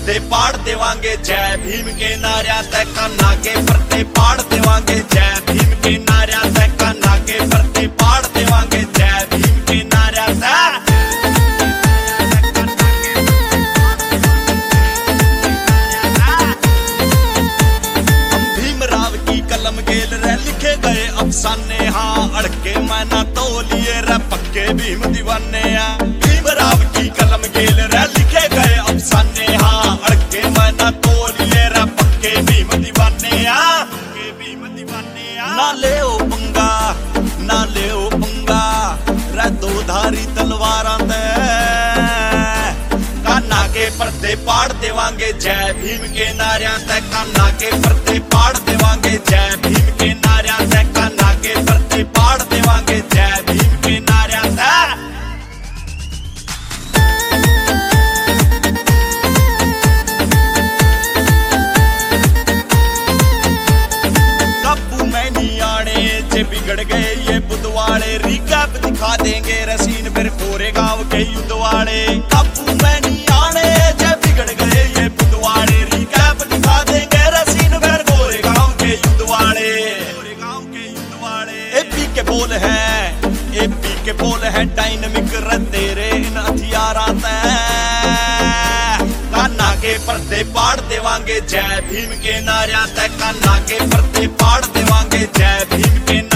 पर्दे पाड़ देवांगे जय भीम के नारा तय कान्हा के पर्दे पाड़ देवांगे जय भीम के नारा तय कान्हा के पर्दे पाड़ देवांगे जय भीम के नारा हम भीमराव की कलम गेल रे लिखे गए अफसाने हाँ अड़के मैना तो लिए रे पक्के भीम दीवाने भीमराव की कलम गेल रे लिखे गए अफसाने हाँ अड़के मैना तो लिए रे पक्के भीम दीवाने ना ले ओ पंगा रे दो धारी तलवारां ते कान्हा के पर्दे पाड़ देवांगे जय भीम के नारा ते कान्हा के पर्दे पाड़ देवांगे जय भीम के नारा ते कान्हा के पर्दे पाड़ देवांगे जय भीम के नारा ते काबू में नहीं आने जे बिगड़ गए ये बुधवाड़े रिकैप दिखा देंगे रसीन फिर पूरे गांव के युद्ध वाले काबू में नहीं आने जे बिगड़ गए ये बुधवाड़े रिकैप दिखा देंगे रसीन फिर पूरे गांव के युद्ध वाले एपी के बोल है डायनामिक रद्दे रे इन हथियारां ते कान्हा के पर्दे पाड़ देवांगे जय भीम के नारा ते कान्हा के पर्दे पाड़ देवांगे जय भीम के